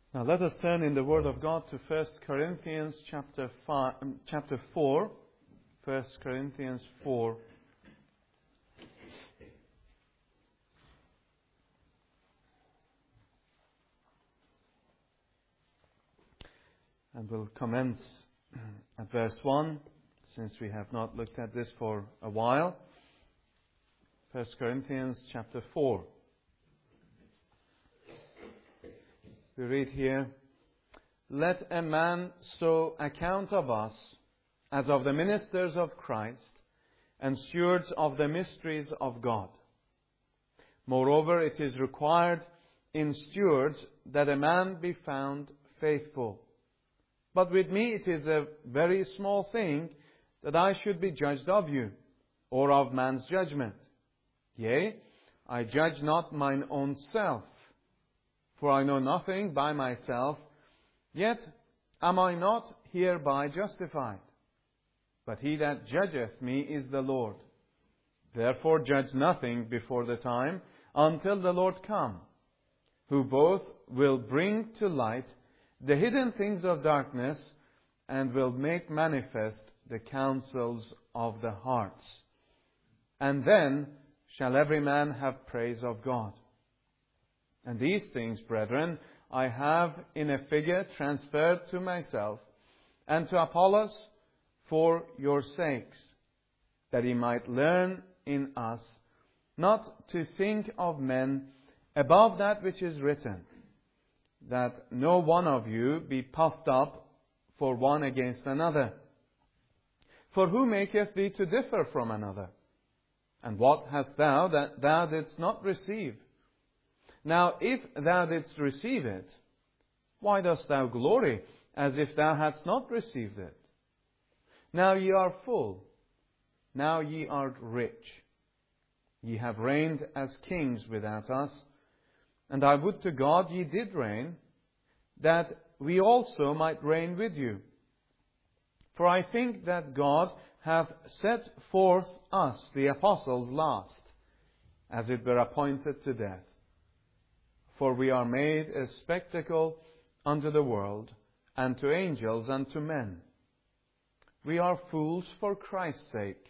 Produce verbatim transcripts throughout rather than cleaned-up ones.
Now let us turn in the Word of God to First Corinthians chapter five, chapter four. First Corinthians four. And we'll commence at verse one, since we have not looked at this for a while. First Corinthians chapter four. We read here, "Let a man so account of us as of the ministers of Christ and stewards of the mysteries of God. Moreover, it is required in stewards that a man be found faithful. But with me it is a very small thing that I should be judged of you, or of man's judgment. Yea, I judge not mine own self. For I know nothing by myself, yet am I not hereby justified. But he that judgeth me is the Lord. Therefore judge nothing before the time, until the Lord come, who both will bring to light the hidden things of darkness, and will make manifest the counsels of the hearts. And then shall every man have praise of God. And these things, brethren, I have in a figure transferred to myself and to Apollos for your sakes, that he might learn in us not to think of men above that which is written, that no one of you be puffed up for one against another. For who maketh thee to differ from another? And what hast thou that thou didst not receive? Now, if thou didst receive it, why dost thou glory, as if thou hadst not received it? Now ye are full, now ye are rich. Ye have reigned as kings without us, and I would to God ye did reign, that we also might reign with you. For I think that God hath set forth us, the apostles, last, as it were appointed to death. For we are made a spectacle unto the world, and to angels, and to men. We are fools for Christ's sake,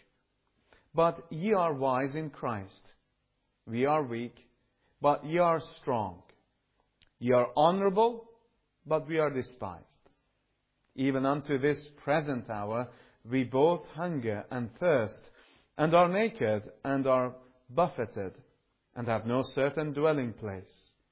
but ye are wise in Christ. We are weak, but ye are strong. Ye are honorable, but we are despised. Even unto this present hour we both hunger and thirst, and are naked, and are buffeted, and have no certain dwelling place.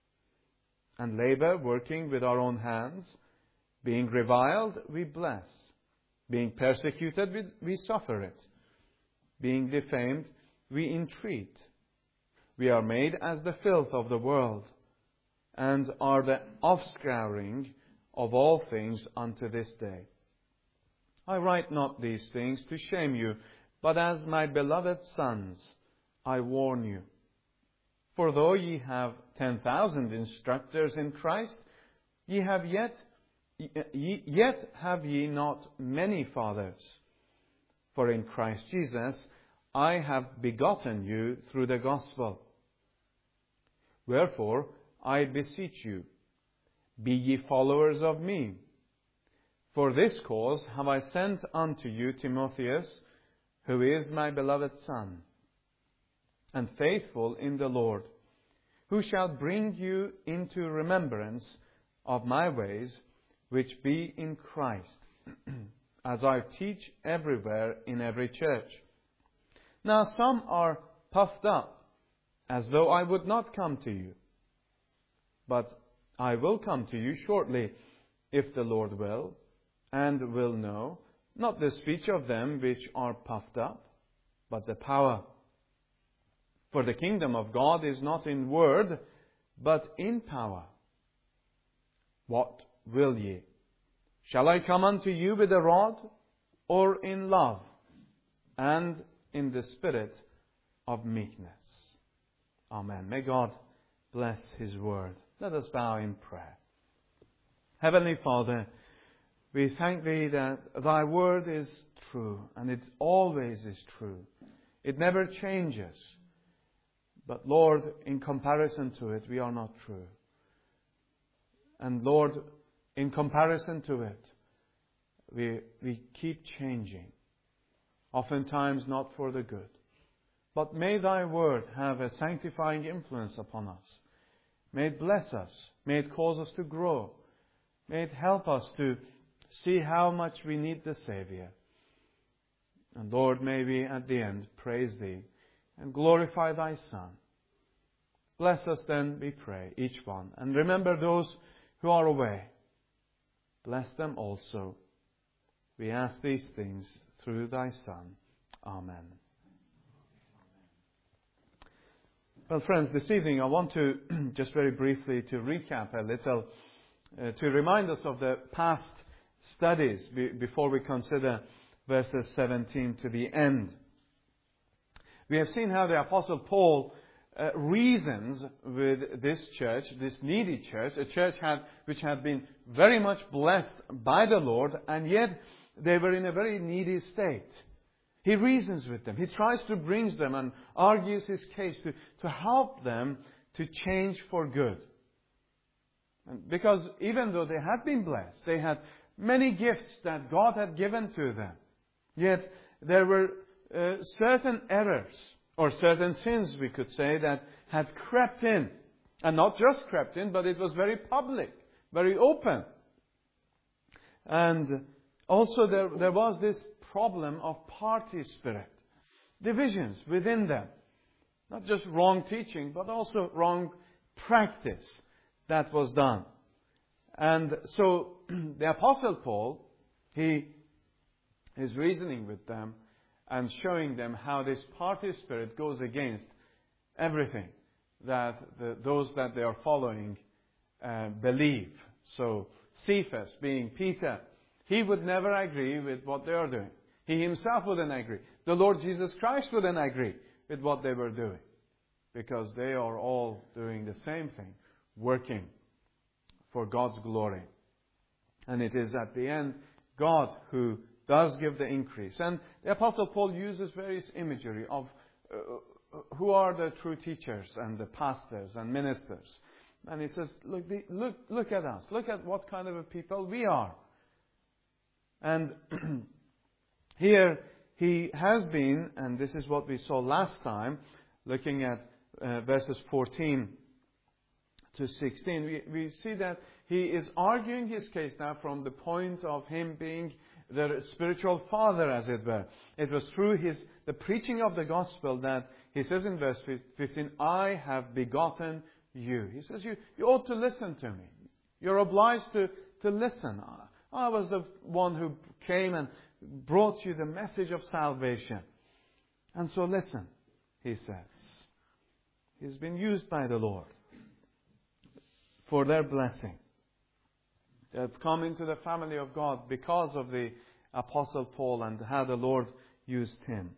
And labor, working with our own hands. Being reviled, we bless. Being persecuted, we, we suffer it. Being defamed, we entreat. We are made as the filth of the world, and are the offscouring of all things unto this day. I write not these things to shame you, but as my beloved sons, I warn you. For though ye have ten thousand instructors in Christ, ye have yet, ye, yet have ye not many fathers. For in Christ Jesus I have begotten you through the gospel. Wherefore I beseech you, be ye followers of me. For this cause have I sent unto you Timotheus, who is my beloved son, and faithful in the Lord, who shall bring you into remembrance of my ways, which be in Christ, as I teach everywhere in every church. Now some are puffed up, as though I would not come to you. But I will come to you shortly, if the Lord will, and will know, not the speech of them which are puffed up, but the power. For the kingdom of God is not in word, but in power. What will ye? Shall I come unto you with a rod, or in love, and in the spirit of meekness? Amen. May God bless His word. Let us bow in prayer. Heavenly Father, we thank Thee that Thy word is true, and it always is true. It never changes. But Lord, in comparison to it, we are not true. And Lord, in comparison to it, we, we keep changing. Oftentimes not for the good. But may Thy Word have a sanctifying influence upon us. May it bless us. May it cause us to grow. May it help us to see how much we need the Savior. And Lord, may we at the end praise Thee and glorify Thy Son. Bless us then, we pray, each one. And remember those who are away. Bless them also. We ask these things through Thy Son. Amen. Well, friends, this evening I want to just very briefly to recap a little, uh, to remind us of the past studies be, before we consider verses seventeen to the end. We have seen how the Apostle Paul uh, reasons with this church, this needy church, a church had, which had been very much blessed by the Lord, and yet they were in a very needy state. He reasons with them. He tries to bring them and argues his case to, to help them to change for good. And because even though they had been blessed, they had many gifts that God had given to them. Yet there were uh, certain errors or certain sins, we could say, that had crept in. And not just crept in, but it was very public, very open. And also there, there was this problem of party spirit, divisions within them. Not just wrong teaching, but also wrong practice that was done. And so the Apostle Paul, he is reasoning with them and showing them how this party spirit goes against everything that the, those that they are following uh, believe. So Cephas, being Peter, he would never agree with what they are doing. He himself wouldn't agree. The Lord Jesus Christ wouldn't agree with what they were doing. Because they are all doing the same thing, working for God's glory. And it is at the end God who does give the increase. And the Apostle Paul uses various imagery of uh, who are the true teachers and the pastors and ministers. And he says, look, the, look, look at us. Look at what kind of a people we are. And here he has been, and this is what we saw last time, looking at uh, verses fourteen to sixteen, we, we see that he is arguing his case now from the point of him being the spiritual father, as it were. It was through his the preaching of the gospel that he says in verse fifteen, I have begotten you. He says, you, you ought to listen to me. You're obliged to, to listen. I was the one who came and brought you the message of salvation. And so listen, he says. He's been used by the Lord for their blessing. They have come into the family of God because of the Apostle Paul and how the Lord used him.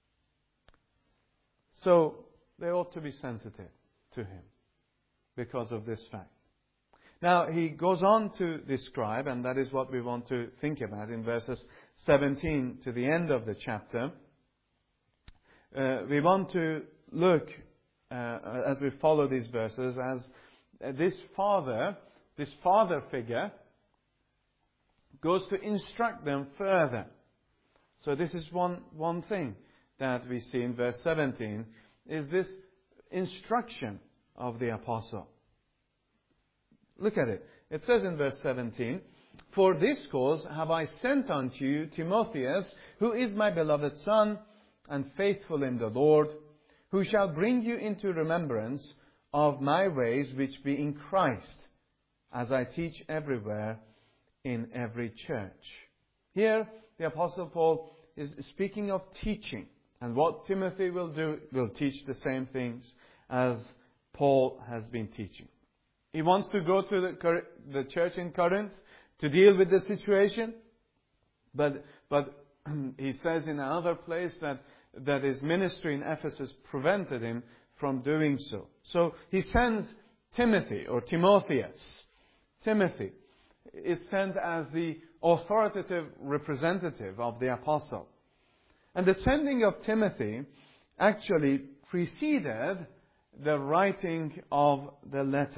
So they ought to be sensitive to him because of this fact. Now, he goes on to describe, and that is what we want to think about in verses seventeen to the end of the chapter. Uh, we want to look, uh, as we follow these verses, as uh, this father, this father figure, goes to instruct them further. So this is one, one thing that we see in verse seventeen, is this instruction of the apostle. Look at it. It says in verse seventeen, For this cause have I sent unto you Timotheus, who is my beloved son, and faithful in the Lord, who shall bring you into remembrance of my ways which be in Christ, as I teach everywhere in every church. Here, the Apostle Paul is speaking of teaching. And what Timothy will do, will teach the same things as Paul has been teaching. He wants to go to the, the church in Corinth to deal with the situation. But, but he says in another place that, that his ministry in Ephesus prevented him from doing so. So he sends Timothy, or Timotheus. Timothy is sent as the authoritative representative of the apostle. And the sending of Timothy actually preceded the writing of the letter.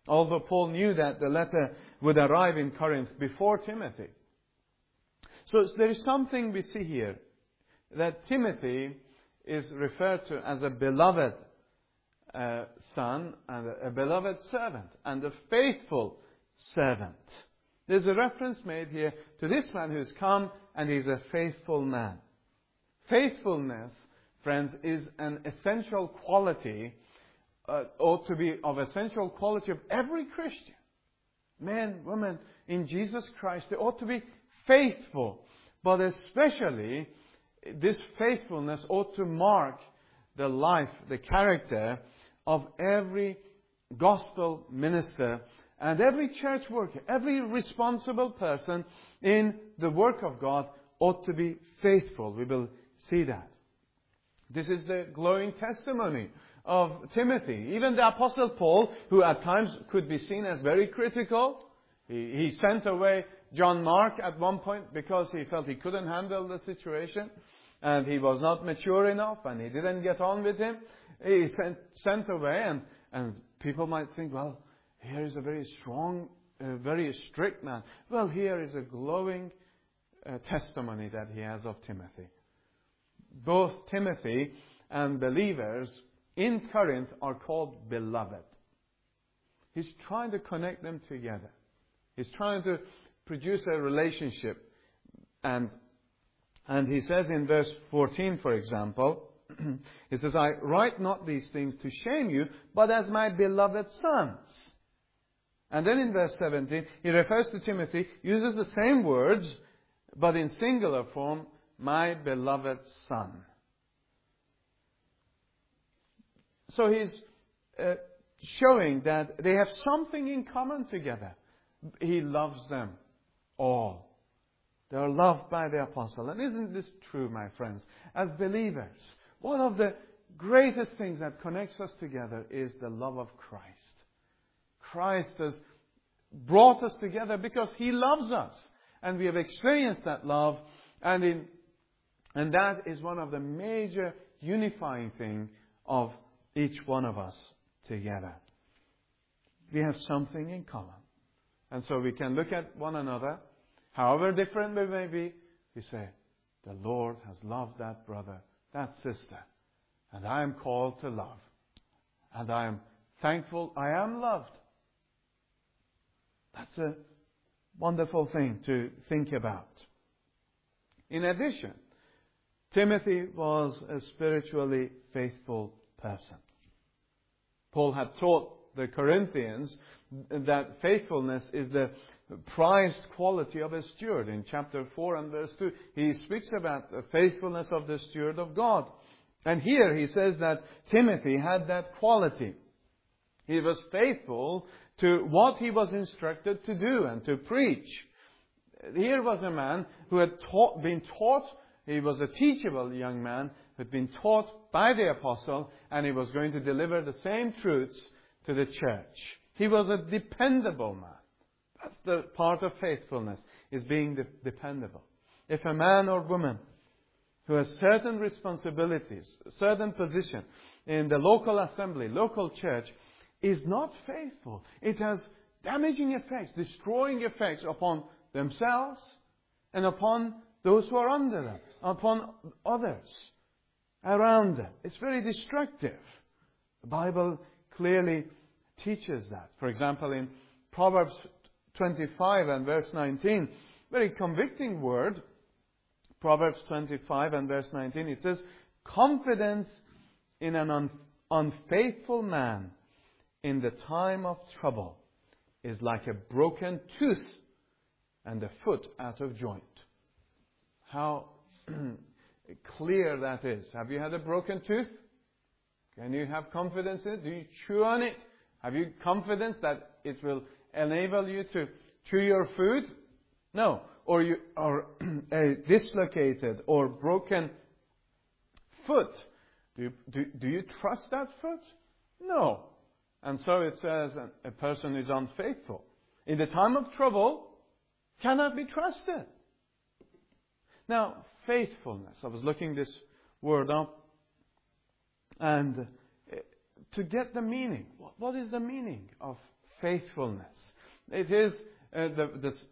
Although Paul knew that the letter would arrive in Corinth before Timothy. So there is something we see here, that Timothy is referred to as a beloved uh, son and a beloved servant and a faithful servant. There's a reference made here to this man who's come and he's a faithful man. Faithfulness, friends, is an essential quality, uh, ought to be of essential quality of every Christian. Men, women, in Jesus Christ, they ought to be faithful. But especially, this faithfulness ought to mark the life, the character of every gospel minister and every church worker. Every responsible person in the work of God ought to be faithful. We will see that. This is the glowing testimony of Timothy. Even the Apostle Paul, who at times could be seen as very critical, he, he sent away John Mark at one point because he felt he couldn't handle the situation and he was not mature enough and he didn't get on with him. He sent, sent away and, and people might think, well, here is a very strong, uh, very strict man. Well, here is a glowing uh, testimony that he has of Timothy. Both Timothy and believers in Corinth are called beloved. He's trying to connect them together. He's trying to produce a relationship. And, and he says in verse fourteen, for example, he says, I write not these things to shame you, but as my beloved sons. And then in verse seventeen, he refers to Timothy, uses the same words, but in singular form, my beloved son. So he's uh, showing that they have something in common together. He loves them all. They are loved by the apostle. And isn't this true, my friends? As believers, one of the greatest things that connects us together is the love of Christ. Christ has brought us together because He loves us. And we have experienced that love. And in And that is one of the major unifying things of each one of us together. We have something in common. And so we can look at one another, however different we may be, we say, the Lord has loved that brother, that sister, and I am called to love. And I am thankful I am loved. That's a wonderful thing to think about. In addition, Timothy was a spiritually faithful person. Paul had taught the Corinthians that faithfulness is the prized quality of a steward. In chapter four and verse two, he speaks about the faithfulness of the steward of God. And here he says that Timothy had that quality. He was faithful to what he was instructed to do and to preach. Here was a man who had taught, been taught. He was a teachable young man who had been taught by the apostle, and he was going to deliver the same truths to the church. He was a dependable man. That's the part of faithfulness, is being de- dependable. If a man or woman who has certain responsibilities, certain position in the local assembly, local church, is not faithful, it has damaging effects, destroying effects upon themselves and upon those who are under them, upon others around them. It's very destructive. The Bible clearly teaches that. For example, in Proverbs twenty-five and verse nineteen, very convicting word, Proverbs twenty-five and verse nineteen, it says, confidence in an un- unfaithful man in the time of trouble is like a broken tooth and a foot out of joint. How clear that is. Have you had a broken tooth? Can you have confidence in it? Do you chew on it? Have you confidence that it will enable you to chew your food? No. Or you or a dislocated or broken foot. Do you, do, do you trust that foot? No. And so it says a person is unfaithful. In the time of trouble, cannot be trusted. Now, faithfulness. I was looking this word up. And to get the meaning. What is the meaning of faithfulness. It is uh, the,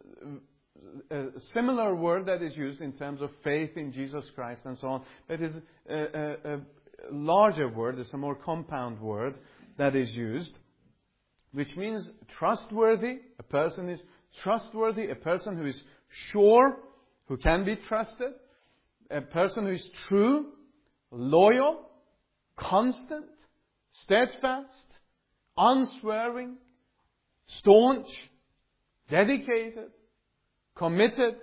the uh, similar word that is used in terms of faith in Jesus Christ and so on. It is a, a, a larger word. It's a more compound word that is used, which means trustworthy. A person is trustworthy. A person who is sure, who can be trusted. A person who is true, loyal, constant, steadfast, unswerving, staunch, dedicated, committed,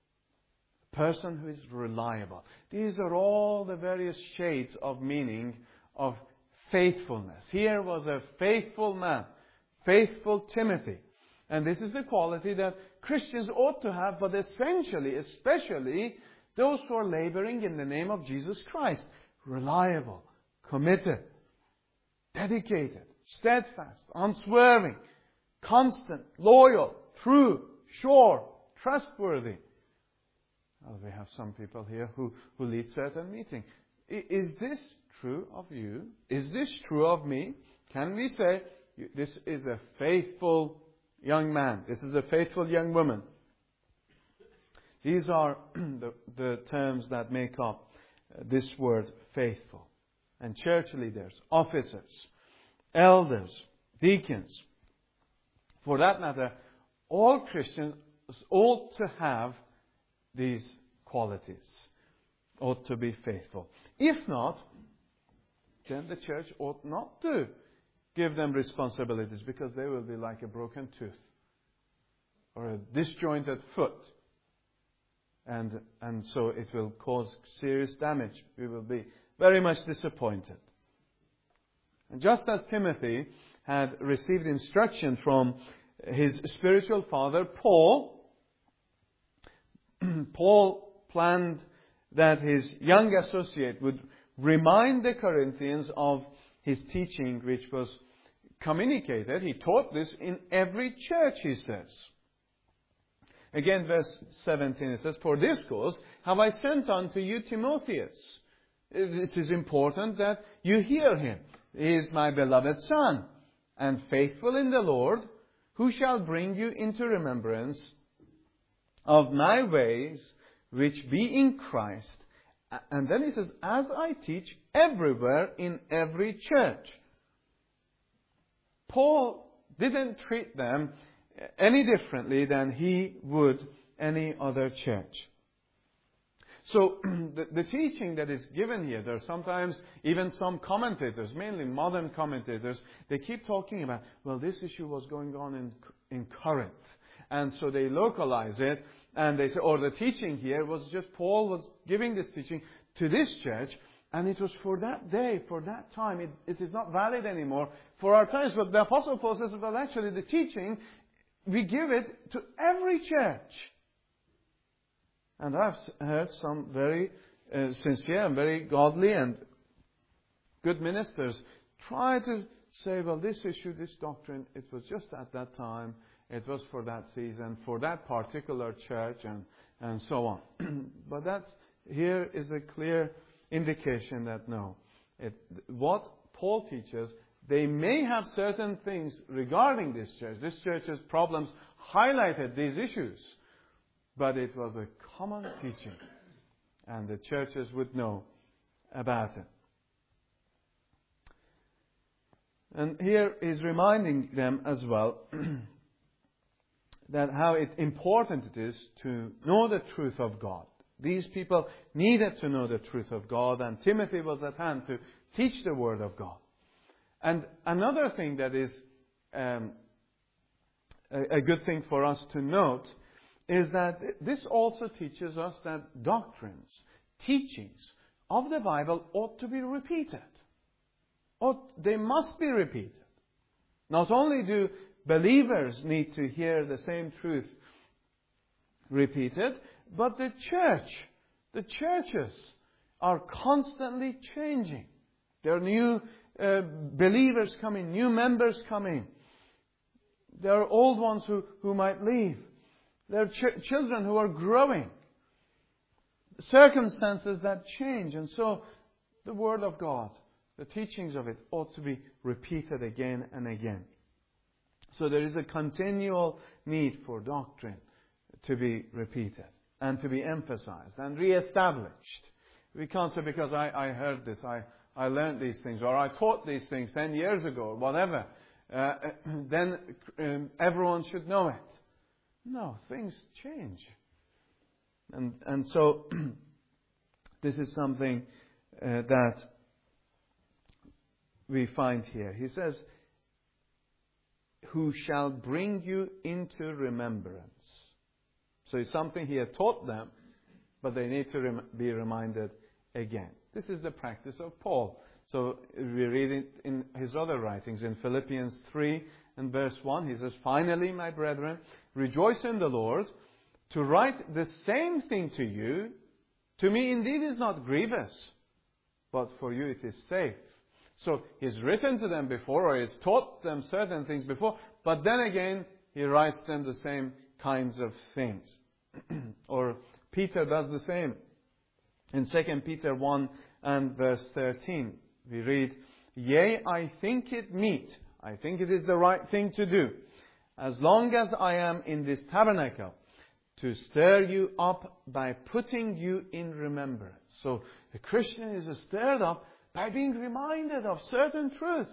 a person who is reliable. These are all the various shades of meaning of faithfulness. Here was a faithful man, faithful Timothy. And this is the quality that Christians ought to have, but essentially, especially those who are laboring in the name of Jesus Christ. Reliable, committed, dedicated, steadfast, unswerving, constant, loyal, true, sure, trustworthy. Well, we have some people here who, who lead certain meetings. Is this true of you? Is this true of me? Can we say, this is a faithful young man. This is a faithful young woman. These are the, the terms that make up this word, faithful. And church leaders, officers, elders, deacons, for that matter, all Christians ought to have these qualities, ought to be faithful. If not, then the church ought not to give them responsibilities, because they will be like a broken tooth or a disjointed foot. And, and so it will cause serious damage. We will be very much disappointed. And just as Timothy had received instruction from his spiritual father, Paul, Paul planned that his young associate would remind the Corinthians of his teaching, which was communicated. He taught this in every church, he says. Again, verse seventeen, it says, "For this cause have I sent unto you Timotheus." It is important that you hear him. He is my beloved son, and faithful in the Lord, who shall bring you into remembrance of my ways, which be in Christ. And then he says, as I teach everywhere in every church. Paul didn't treat them any differently than he would any other church. So the, the teaching that is given here, there are sometimes even some commentators, mainly modern commentators, they keep talking about, well, this issue was going on in, in Corinth. And so they localize it, and they say, or the teaching here was just Paul was giving this teaching to this church, and it was for that day, for that time. It, it is not valid anymore for our times. But the Apostle Paul says, well, actually the teaching, we give it to every church. And I've heard some very uh, sincere and very godly and good ministers try to say, well, this issue, this doctrine, it was just at that time. It was for that season, for that particular church, and, and so on. But that's, here is a clear indication that no. It, what Paul teaches, they may have certain things regarding this church. This church's problems highlighted these issues. But it was a common teaching. And the churches would know about it. And here is reminding them as well that how it, important it is to know the truth of God. These people needed to know the truth of God, and Timothy was at hand to teach the Word of God. And another thing that is um, a, a good thing for us to note is that this also teaches us that doctrines, teachings of the Bible ought to be repeated. Ought, they must be repeated. Not only do believers need to hear the same truth repeated, but the church, the churches are constantly changing. There are new uh, believers coming, new members coming. There are old ones who, who might leave. There are ch- children who are growing. Circumstances that change. And so the Word of God, the teachings of it ought to be repeated again and again. So there is a continual need for doctrine to be repeated and to be emphasized and re-established. We can't say because I, I heard this, I, I learned these things, or I taught these things ten years ago, or whatever, uh, then um, everyone should know it. No, things change. And, and so this is something uh, that we find here. He says, who shall bring you into remembrance. So it's something he had taught them, but they need to rem- be reminded again. This is the practice of Paul. So we read it in his other writings. In Philippians three and verse one, he says, finally, my brethren, rejoice in the Lord. To write the same thing to you, to me indeed is not grievous, but for you it is safe. So he's written to them before, or he's taught them certain things before, but then again he writes them the same kinds of things. Or Peter does the same. In Second Peter one and verse thirteen, we read, yea, I think it meet, I think it is the right thing to do, as long as I am in this tabernacle, to stir you up by putting you in remembrance. So the Christian is stirred up by being reminded of certain truths.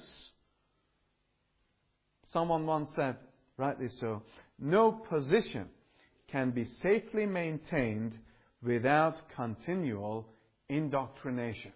Someone once said, rightly so, no position can be safely maintained without continual indoctrination.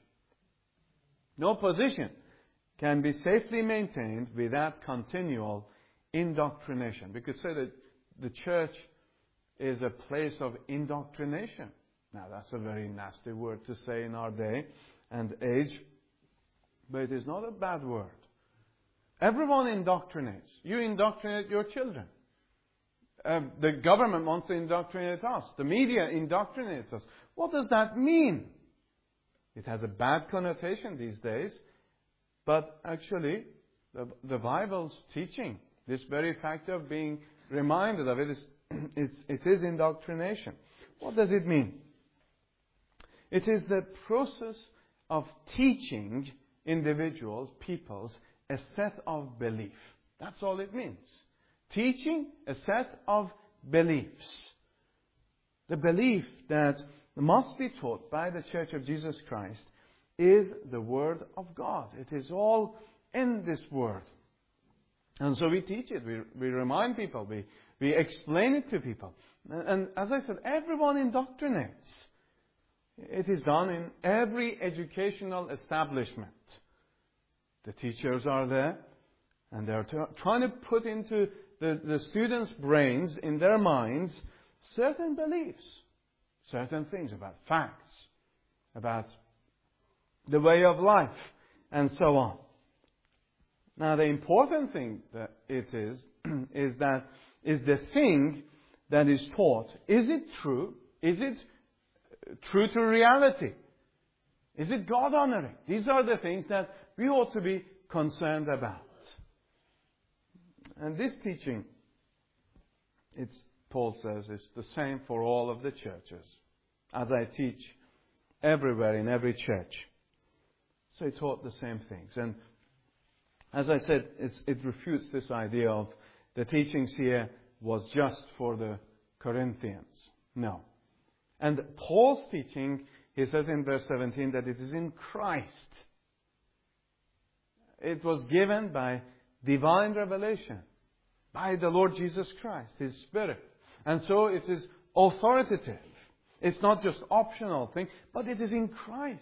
No position can be safely maintained without continual indoctrination. We could say that the church is a place of indoctrination. Now that's a very nasty word to say in our day and age, but it is not a bad word. Everyone indoctrinates. You indoctrinate your children. Uh, the government wants to indoctrinate us. The media indoctrinates us. What does that mean? It has a bad connotation these days, but actually the, the Bible's teaching, this very fact of being reminded of it, is it's, it is indoctrination. What does it mean? It is the process of teaching individuals, peoples, a set of belief. That's all it means. Teaching a set of beliefs. The belief that must be taught by the Church of Jesus Christ is the Word of God. It is all in this Word. And so we teach it. We, we remind people. We, we explain it to people. And, and as I said, everyone indoctrinates. It is done in every educational establishment. The teachers are there, and they're t- trying to put into the, the students' brains, in their minds, certain beliefs, certain things about facts, about the way of life, and so on. Now, the important thing that it is, is that is the thing that is taught. Is it true? Is it true to reality? Is it God-honoring? These are the things that we ought to be concerned about. And this teaching, it's, Paul says, is the same for all of the churches, as I teach everywhere in every church. So he taught the same things. And as I said, it's, it refutes this idea of the teachings here was just for the Corinthians. No. And Paul's teaching, he says in verse seventeen, that it is in Christ. It was given by divine revelation, by the Lord Jesus Christ, His Spirit. And so it is authoritative. It's not just optional thing, but it is in Christ.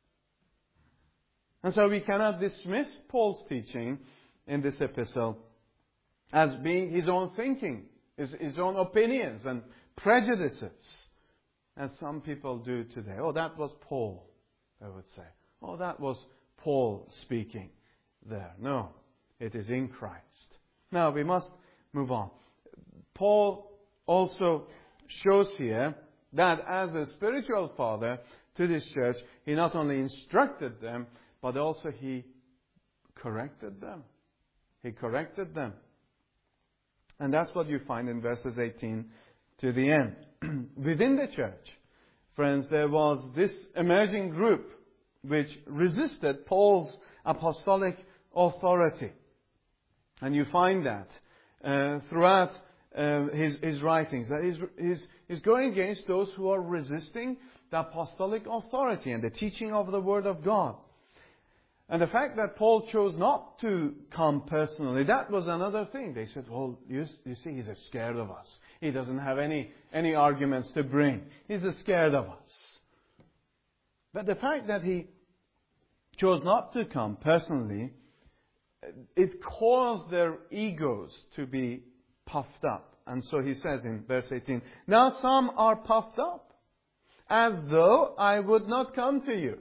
And so we cannot dismiss Paul's teaching in this epistle as being his own thinking, his, his own opinions and prejudices, as some people do today. Oh, that was Paul, they would say. Oh, that was Paul speaking there. No, it is in Christ. Now, we must move on. Paul also shows here that as a spiritual father to this church, he not only instructed them, but also he corrected them. He corrected them. And that's what you find in verses eighteen to the end. Within the church, friends, there was this emerging group which resisted Paul's apostolic authority. And you find that uh, throughout uh, his, his writings. That he's, he's, he's going against those who are resisting the apostolic authority and the teaching of the Word of God. And the fact that Paul chose not to come personally, that was another thing. They said, well, you, you see, he's scared of us. He doesn't have any, any arguments to bring. He's scared of us. But the fact that he chose not to come personally, it caused their egos to be puffed up. And so he says in verse eighteen, now some are puffed up, as though I would not come to you.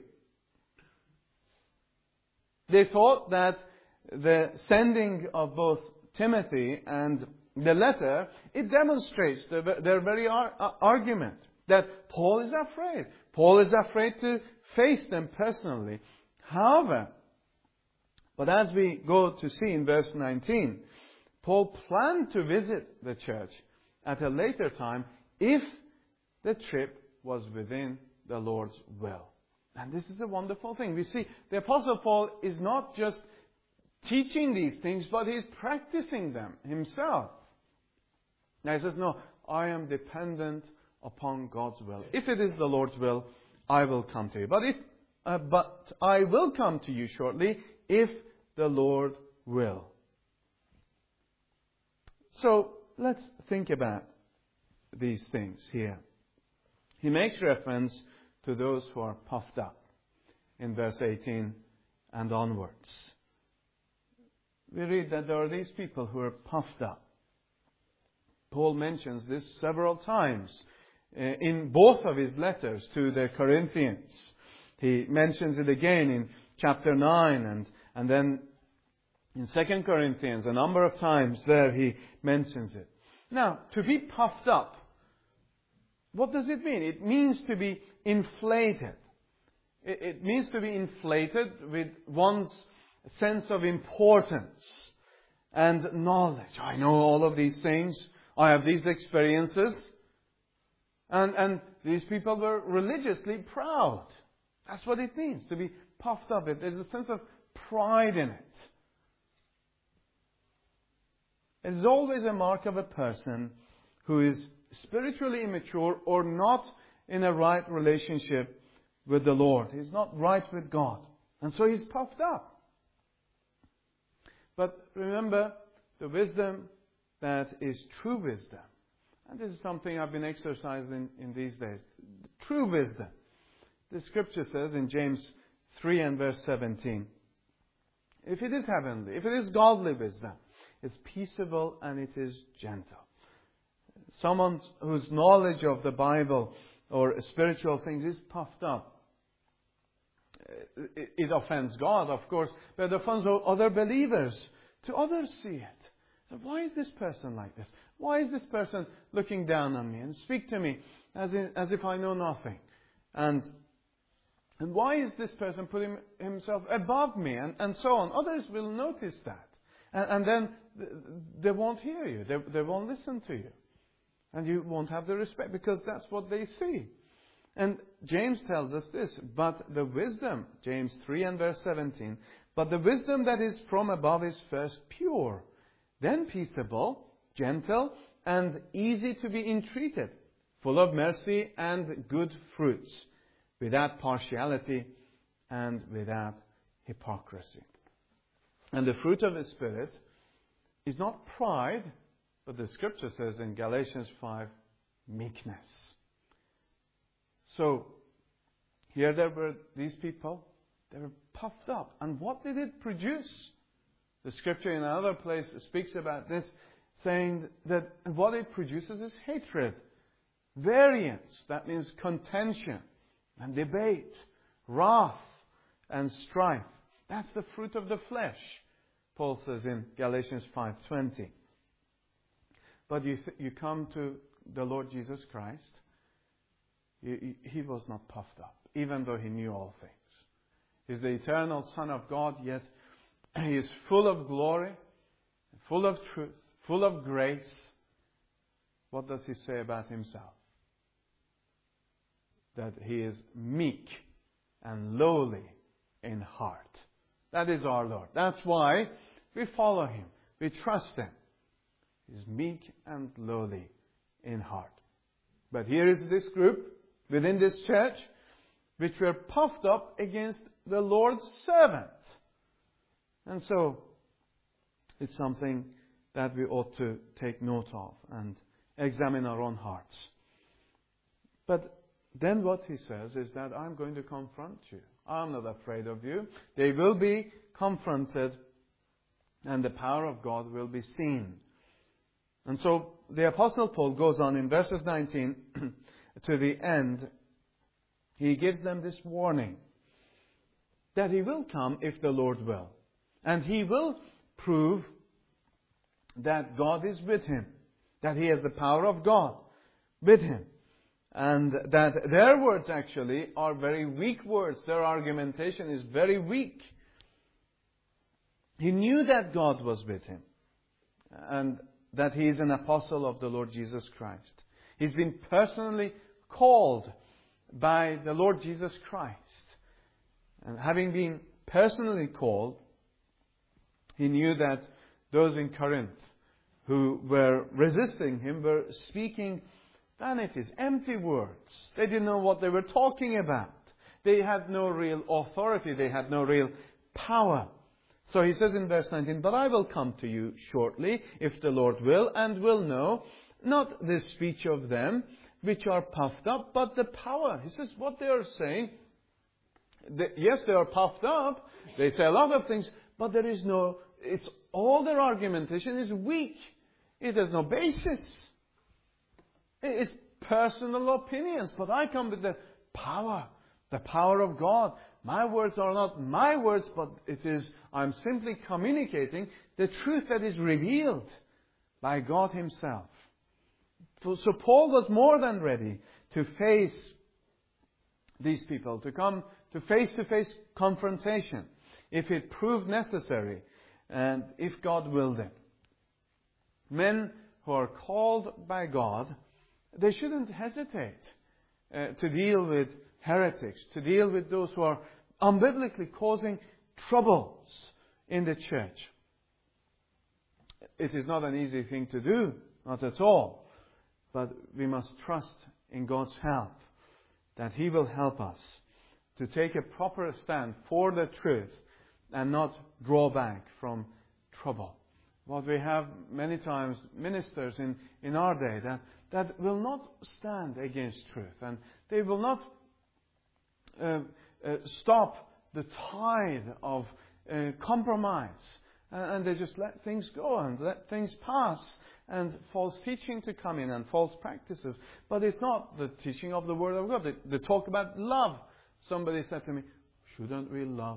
They thought that the sending of both Timothy and the letter, it demonstrates the, their very ar- argument that Paul is afraid. Paul is afraid to face them personally. However, but as we go to see in verse nineteen, Paul planned to visit the church at a later time if the trip was within the Lord's will. And this is a wonderful thing. We see the Apostle Paul is not just teaching these things, but he's practicing them himself. Now he says, no, I am dependent upon God's will. If it is the Lord's will, I will come to you. But if, uh, but I will come to you shortly, if the Lord will. So let's think about these things here. He makes reference to those who are puffed up in verse eighteen and onwards. We read that there are these people who are puffed up. Paul mentions this several times in both of his letters to the Corinthians. He mentions it again in chapter nine and, and then in Second Corinthians, a number of times there he mentions it. Now, to be puffed up, what does it mean? It means to be inflated. It, it means to be inflated with one's sense of importance and knowledge. I know all of these things. I have these experiences. And, and these people were religiously proud. That's what it means, to be puffed up. There's a sense of pride in it. It's always a mark of a person who is spiritually immature or not in a right relationship with the Lord. He's not right with God. And so he's puffed up. But remember, the wisdom that is true wisdom. And this is something I've been exercising in these days. True wisdom. The scripture says in James three and verse seventeen, if it is heavenly, if it is godly wisdom, it's peaceable and it is gentle. Someone whose knowledge of the Bible or spiritual things is puffed up. It offends God, of course, but it offends other believers. To others see it. So why is this person like this? Why is this person looking down on me and speak to me as, in, as if I know nothing? And and why is this person putting himself above me? And, and so on. Others will notice that. And, and then they won't hear you. They, they won't listen to you. And you won't have the respect because that's what they see. And James tells us this, but the wisdom, James three and verse seventeen, but the wisdom that is from above is first pure, then peaceable, gentle, and easy to be entreated, full of mercy and good fruits, without partiality and without hypocrisy. And the fruit of the Spirit is not pride, but the Scripture says in Galatians five, meekness. So, here there were these people, they were puffed up. And what did it produce? The Scripture in another place speaks about this, saying that what it produces is hatred, variance, that means contention, and debate, wrath, and strife. That's the fruit of the flesh, Paul says in Galatians five twenty. But you, th- you come to the Lord Jesus Christ, he, he was not puffed up, even though he knew all things. He's the eternal Son of God, yet he is full of glory, full of truth, full of grace. What does he say about himself? That he is meek and lowly in heart. That is our Lord. That's why we follow him. We trust him. is meek and lowly in heart. But here is this group within this church which were puffed up against the Lord's servant. And so it's something that we ought to take note of and examine our own hearts. But then what he says is that I'm going to confront you. I'm not afraid of you. They will be confronted and the power of God will be seen. And so the Apostle Paul goes on in verses nineteen to the end. He gives them this warning that he will come if the Lord will. And he will prove that God is with him. That he has the power of God with him. And that their words actually are very weak words. Their argumentation is very weak. He knew that God was with him. And that he is an apostle of the Lord Jesus Christ. He's been personally called by the Lord Jesus Christ. And having been personally called, he knew that those in Corinth who were resisting him were speaking vanities, empty words. They didn't know what they were talking about. They had no real authority. They had no real power. So he says in verse nineteen, "But I will come to you shortly, if the Lord will, and will know, not the speech of them which are puffed up, but the power." He says what they are saying, they, yes, they are puffed up. They say a lot of things, but there is no, it's all their argumentation is weak. It has no basis. It's personal opinions, but I come with the power, the power of God. My words are not my words, but it is, I'm simply communicating the truth that is revealed by God Himself. So Paul was more than ready to face these people, to come to face-to-face confrontation, if it proved necessary, and if God willed it. Men who are called by God, they shouldn't hesitate uh, to deal with heretics, to deal with those who are unbiblically causing troubles in the church. It is not an easy thing to do, not at all. But we must trust in God's help, that He will help us to take a proper stand for the truth and not draw back from trouble. What we have many times, ministers in, in our day that, that will not stand against truth, and they will not uh, uh, stop the tide of uh, compromise, and, and they just let things go and let things pass, and false teaching to come in and false practices. But it's not the teaching of the Word of God. They, they talk about love. Somebody said to me, shouldn't we love?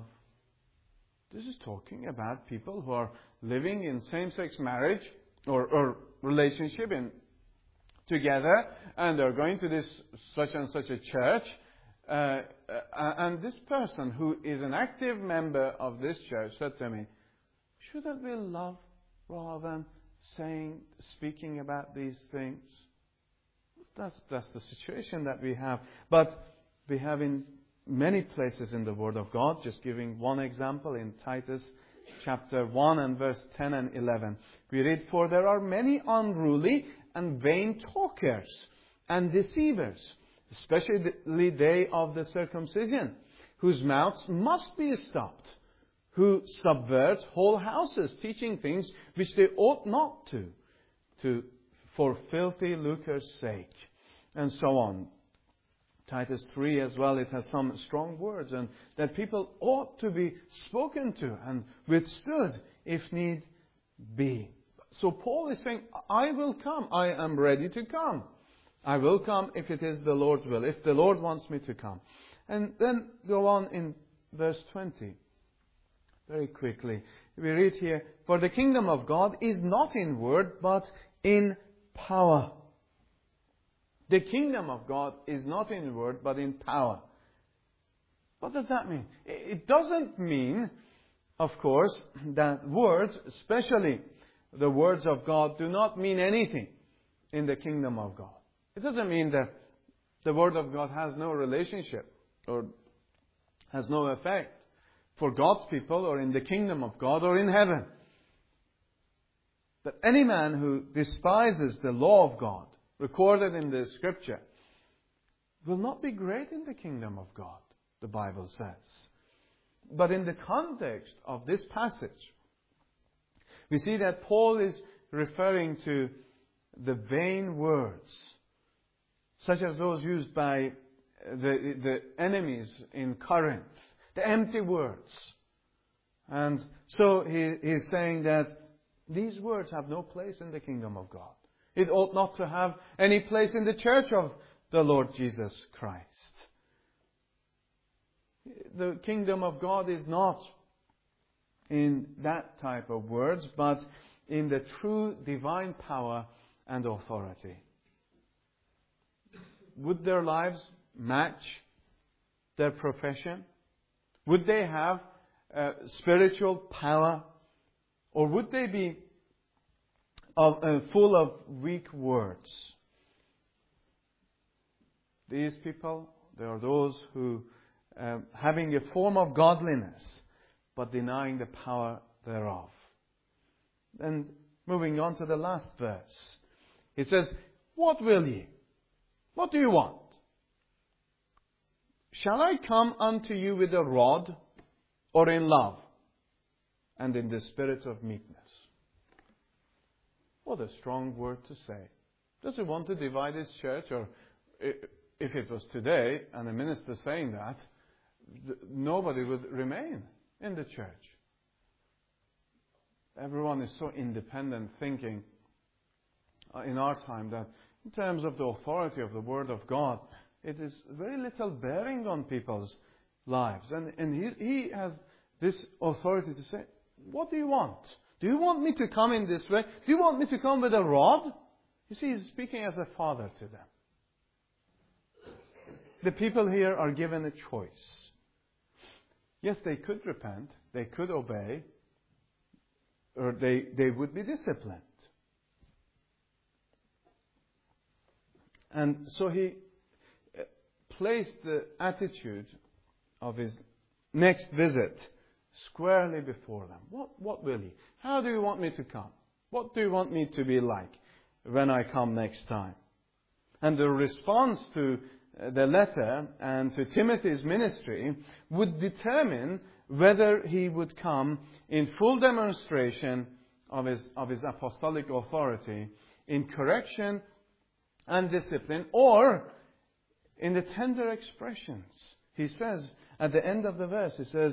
This is talking about people who are living in same-sex marriage or, or relationship in, together, and they're going to this such and such a church. Uh, uh, and this person who is an active member of this church said to me, shouldn't we love rather than saying, speaking about these things? That's, that's the situation that we have. But we have in many places in the Word of God, just giving one example in Titus chapter one and verse ten and eleven. We read, "For there are many unruly and vain talkers and deceivers, especially they of the circumcision, whose mouths must be stopped, who subvert whole houses, teaching things which they ought not to, to for filthy lucre's sake," and so on. Titus three as well, it has some strong words, and that people ought to be spoken to and withstood if need be. So Paul is saying, I will come. I am ready to come. I will come if it is the Lord's will, if the Lord wants me to come. And then go on in verse twenty. Very quickly. We read here, "For the kingdom of God is not in word, but in power." The kingdom of God is not in word, but in power. What does that mean? It doesn't mean, of course, that words, especially the words of God, do not mean anything in the kingdom of God. It doesn't mean that the word of God has no relationship or has no effect for God's people or in the kingdom of God or in heaven. that any man who despises the law of God, recorded in the Scripture, will not be great in the kingdom of God, the Bible says. But in the context of this passage, we see that Paul is referring to the vain words, such as those used by the, the enemies in Corinth, the empty words. And so he, he is saying that these words have no place in the kingdom of God. It ought not to have any place in the church of the Lord Jesus Christ. The kingdom of God is not in that type of words, but in the true divine power and authority. Would their lives match their profession? Would they have uh, spiritual power? Or would they be of, uh, full of weak words? These people, they are those who, um, having a form of godliness, but denying the power thereof. And moving on to the last verse. He says, "What will ye? What do you want? Shall I come unto you with a rod, or in love, and in the spirit of meekness?" What a strong word to say. Does he want to divide his church? Or if it was today, and a minister saying that, nobody would remain in the church. Everyone is so independent, thinking in our time that in terms of the authority of the Word of God, it is very little bearing on people's lives. And, and he, he has this authority to say, what do you want? Do you want me to come in this way? Do you want me to come with a rod? You see, he's speaking as a father to them. The people here are given a choice. Yes, they could repent, they could obey, or they, they would be disciplined. And so he placed the attitude of his next visit squarely before them. What, what will he? How do you want me to come? What do you want me to be like when I come next time? And the response to the letter and to Timothy's ministry would determine whether he would come in full demonstration of his, of his apostolic authority, in correction and discipline, or in the tender expressions. He says, at the end of the verse, he says,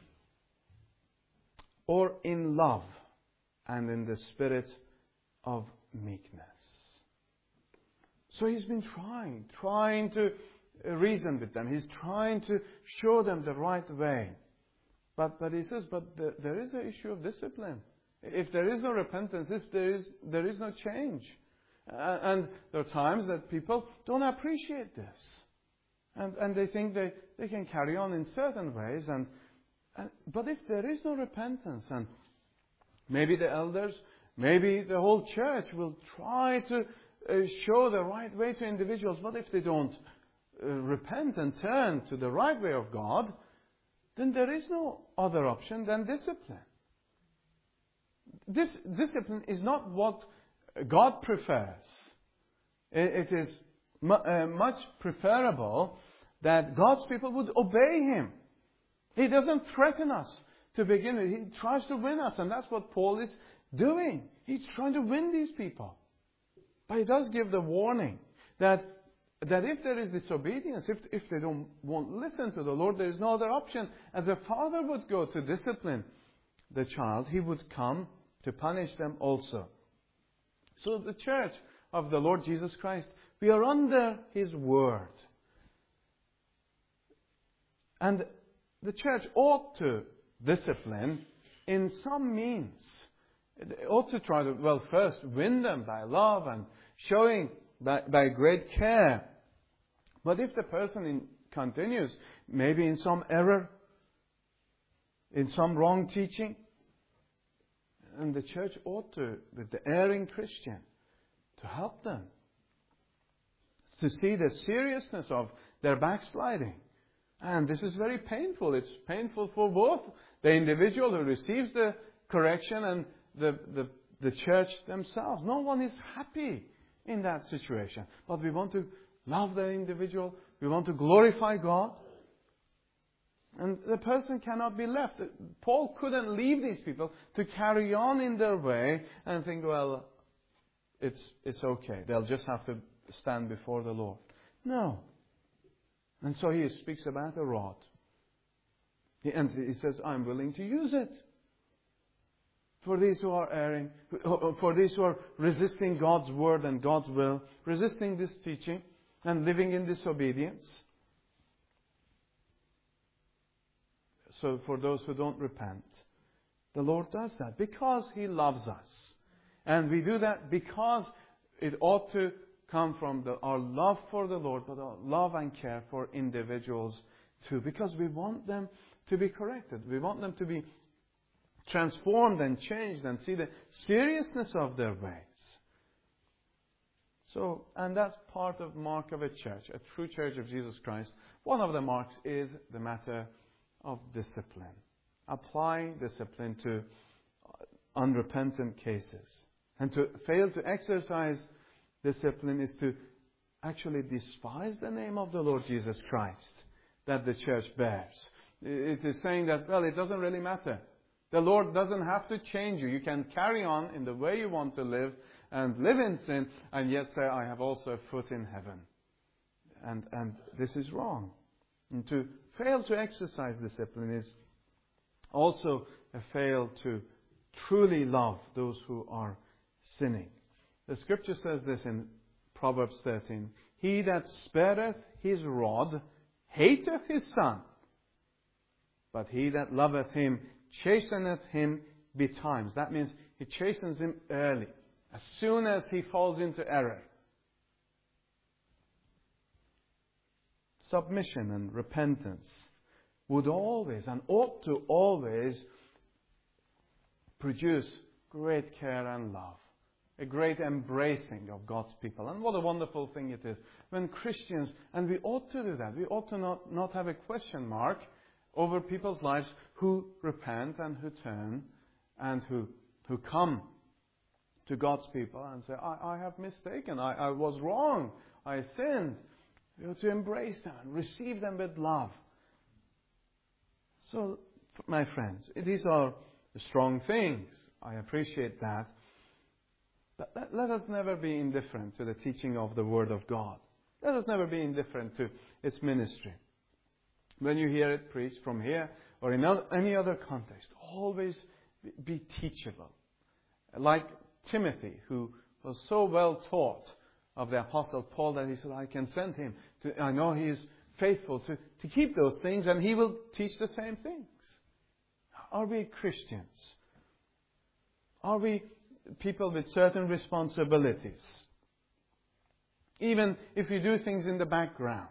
or in love and in the spirit of meekness. So he's been trying, trying to reason with them. He's trying to show them the right way. But, but he says, but the, there is an issue of discipline. If there is no repentance, if there is, there is no change. Uh, and there are times that people don't appreciate this. And, and they think they, they can carry on in certain ways. And, and But if there is no repentance, and maybe the elders, maybe the whole church will try to uh, show the right way to individuals, but if they don't uh, repent and turn to the right way of God, then there is no other option than discipline. This discipline is not what God prefers. It, it is mu- uh, much preferable that God's people would obey Him. He doesn't threaten us to begin with. He tries to win us, and that's what Paul is doing. He's trying to win these people. But he does give the warning that that if there is disobedience, if, if they don't won't listen to the Lord, there is no other option. As a father would go to discipline the child, he would come to punish them also. So the church of the Lord Jesus Christ, we are under His word. And the church ought to discipline in some means. It ought to try to, well, first win them by love and showing by, by great care. But if the person in, continues, maybe in some error, in some wrong teaching, and the church ought to, with the erring Christian, to help them to see the seriousness of their backsliding. And this is very painful. It's painful for both the individual who receives the correction and the, the, the church themselves. No one is happy in that situation. But we want to love the individual. We want to glorify God. And the person cannot be left. Paul couldn't leave these people to carry on in their way and think, well, it's it's okay. They'll just have to stand before the Lord. No. And so he speaks about a rod. And he says, I'm willing to use it. For these who are erring, for these who are resisting God's word and God's will, resisting this teaching and living in disobedience. So for those who don't repent, the Lord does that because He loves us. And we do that because it ought to come from the, our love for the Lord, but our love and care for individuals too. Because we want them to be corrected. We want them to be transformed and changed and see the seriousness of their ways. So, and that's part of mark of a church, a true church of Jesus Christ. One of the marks is the matter of discipline. Applying discipline to unrepentant cases. And to fail to exercise discipline is to actually despise the name of the Lord Jesus Christ that the church bears. It is saying that, well, it doesn't really matter. The Lord doesn't have to change you. You can carry on in the way you want to live and live in sin and yet say, I have also a foot in heaven. And, and this is wrong. And to fail to exercise discipline is also a fail to truly love those who are sinning. The Scripture says this in Proverbs thirteen. He that spareth his rod hateth his son, but he that loveth him chasteneth him betimes. That means He chastens him early, as soon as he falls into error. Submission and repentance would always and ought to always produce great care and love. A great embracing of God's people. And what a wonderful thing it is when Christians, and we ought to do that, we ought to not, not have a question mark over people's lives who repent and who turn and who who come to God's people and say, I, I have mistaken, I, I was wrong, I sinned. We ought to embrace them and receive them with love. So, my friends, these are strong things. I appreciate that. But let us never be indifferent to the teaching of the Word of God. Let us never be indifferent to its ministry. When you hear it preached from here or in any other context, always be teachable. Like Timothy, who was so well taught of the Apostle Paul that he said, I can send him. To, I know he is faithful to, to keep those things and he will teach the same things. Are we Christians? Are we people with certain responsibilities? Even if you do things in the background,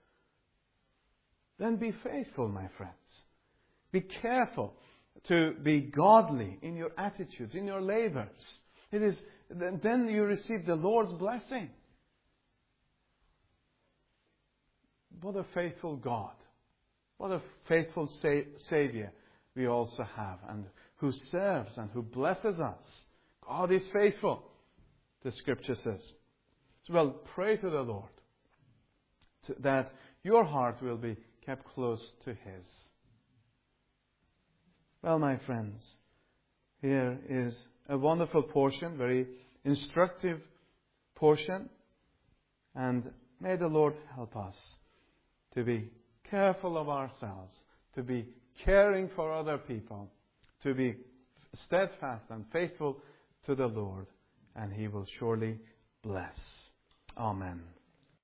then be faithful, my friends. Be careful to be godly in your attitudes, in your labors. It is then you receive the Lord's blessing. What a faithful God. What a faithful sa- Savior we also have, and who serves and who blesses us. God is faithful, the Scripture says. So, well, pray to the Lord to, that your heart will be kept close to His. Well, my friends, here is a wonderful portion, very instructive portion, and may the Lord help us to be careful of ourselves, to be caring for other people, to be steadfast and faithful to the Lord, and He will surely bless. Amen.